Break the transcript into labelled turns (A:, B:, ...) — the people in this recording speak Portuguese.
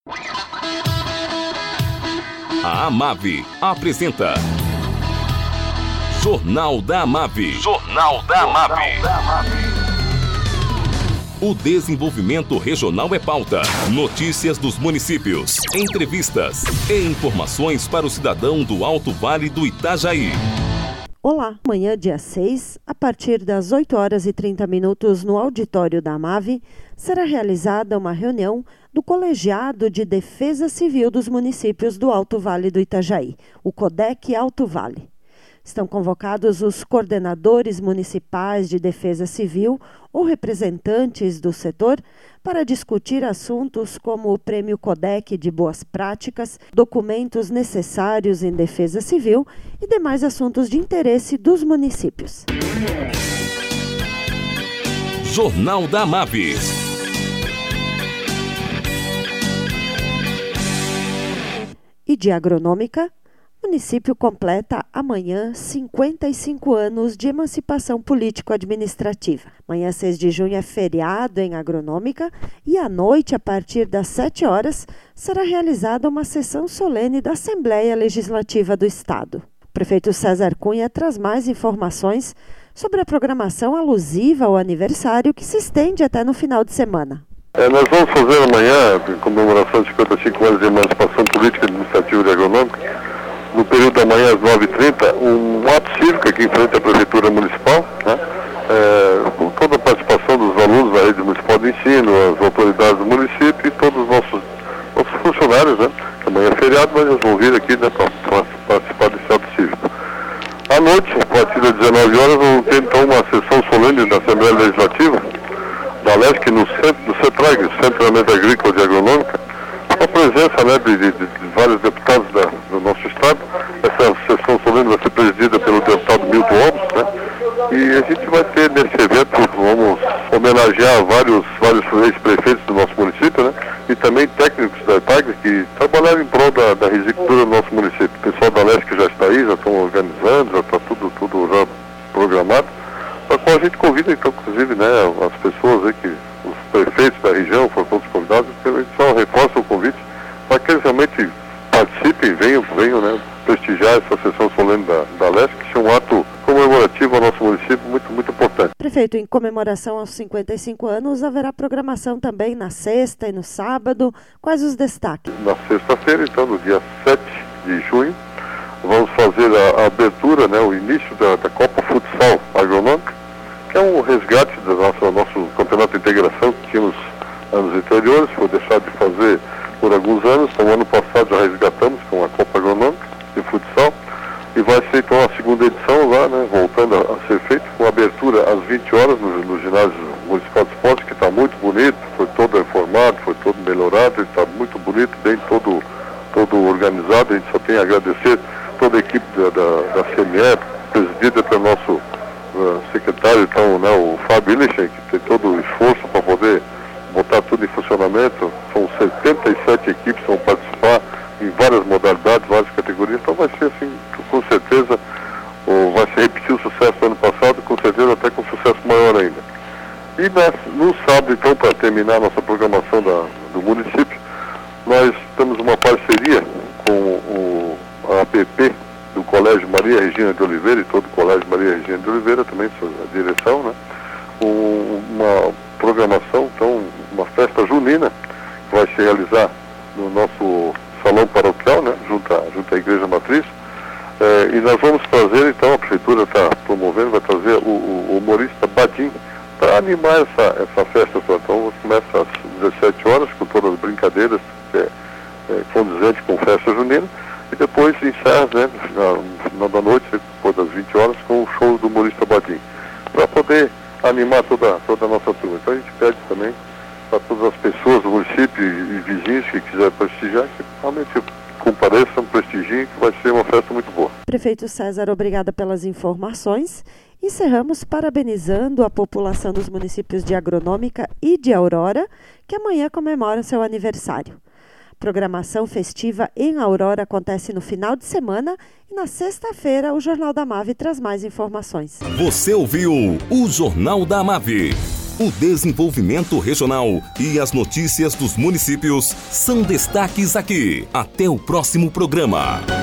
A: A Amave apresenta Jornal da Amave. Jornal da Amave. O desenvolvimento regional é pauta. Notícias dos municípios, entrevistas e informações para o cidadão do Alto Vale do Itajaí.
B: Olá, amanhã dia 6, a partir das 8h30 no auditório da Amave, será realizada uma reunião do Colegiado de Defesa Civil dos Municípios do Alto Vale do Itajaí, o CODEC Alto Vale. Estão convocados os coordenadores municipais de defesa civil ou representantes do setor para discutir assuntos como o Prêmio CODEC de Boas Práticas, documentos necessários em defesa civil e demais assuntos de interesse dos municípios.
A: Jornal da Amave.
B: E de agronômica, o município completa amanhã 55 anos de emancipação político-administrativa. Amanhã, 6 de junho, é feriado em agronômica e à noite, a partir das 7 horas, será realizada uma sessão solene da Assembleia Legislativa do Estado. O prefeito César Cunha traz mais informações sobre a programação alusiva ao aniversário que se estende até no final de semana.
C: Nós vamos fazer amanhã, em comemoração de 55 anos de emancipação política, administrativa e agronômica, no período da manhã às 9h30, um ato cívico aqui em frente à Prefeitura Municipal, né? Com toda a participação dos alunos da rede municipal de ensino, as autoridades do município e todos os nossos funcionários, né? Que amanhã é feriado, mas eles vão vir aqui, né, para participar desse ato cívico. À noite, a partir das 19 horas, vamos ter então uma sessão solene da Assembleia Legislativa da LESC no centro do CETRAG, Centro de Treinamento Agrícola e Agronômica, com a presença, né, de vários deputados do nosso estado. Essa sessão solene vai ser presidida pelo deputado Milton Alves, né? E a gente vai ter nesse evento, vamos homenagear vários ex-prefeitos do nosso município, né? E também técnicos da EPAG que trabalharam em prol da risicultura do nosso município. O pessoal da LESC já está aí, já estão organizando, já está tudo já programado. Para qual a gente convida, então, inclusive, né, as pessoas aí, os prefeitos da região, foram todos convidados, a gente só reforça o convite para que eles realmente participem, venham, né, prestigiar essa sessão solene da LESC, que é um ato comemorativo ao nosso município muito importante.
B: Prefeito, em comemoração aos 55 anos, haverá programação também na sexta e no sábado. Quais os destaques?
C: Na sexta-feira, então, no dia 7 de junho, vamos fazer a abertura, né, o início da Copa Futsal Agronômica, que é um resgate do nosso campeonato de integração que tínhamos anos anteriores, foi deixado de fazer por alguns anos. Então, ano passado já resgatamos com a Copa Agronômica de futsal e vai ser então a segunda edição lá, né, voltando a ser feito, com abertura às 20 horas no ginásio municipal de esportes, que está muito bonito, foi todo reformado, foi todo melhorado, está muito bonito, bem todo organizado. A gente só tem a agradecer toda a equipe da CME, presidida pelo nosso secretário, então, né, o Fábio Illichen, que tem todo o esforço para poder botar tudo em funcionamento. São 77 equipes que vão participar em várias modalidades, várias categorias. Então vai ser assim, com certeza, vai se repetir o sucesso do ano passado, com certeza até com sucesso maior ainda. E no sábado, então, para terminar a nossa programação do município, nós temos uma parceria com a APP do Colégio Maria Regina de Oliveira e todo o Colégio Maria Regina de Oliveira, também a direção, né? Uma programação, então, uma festa junina que vai se realizar no nosso salão paroquial, né? Junto à Igreja Matriz. E nós vamos trazer, então, a Prefeitura está promovendo, vai trazer o humorista Badim para animar essa festa. Então, começa às 17 horas com todas as brincadeiras condizentes com festa junina. E depois encerra, né, no final da noite, depois das 20 horas, com o show do humorista Badim, para poder animar toda a nossa turma. Então a gente pede também para todas as pessoas do município e vizinhos que quiserem prestigiar, que realmente compareçam, prestigiem, que vai ser uma festa muito boa.
B: Prefeito César, obrigada pelas informações. Encerramos parabenizando a população dos municípios de Agronômica e de Aurora, que amanhã comemoram seu aniversário. Programação festiva em Aurora acontece no final de semana e na sexta-feira o Jornal da Amave traz mais informações.
A: Você ouviu o Jornal da Amave, O desenvolvimento regional e as notícias dos municípios são destaques aqui. Até o próximo programa.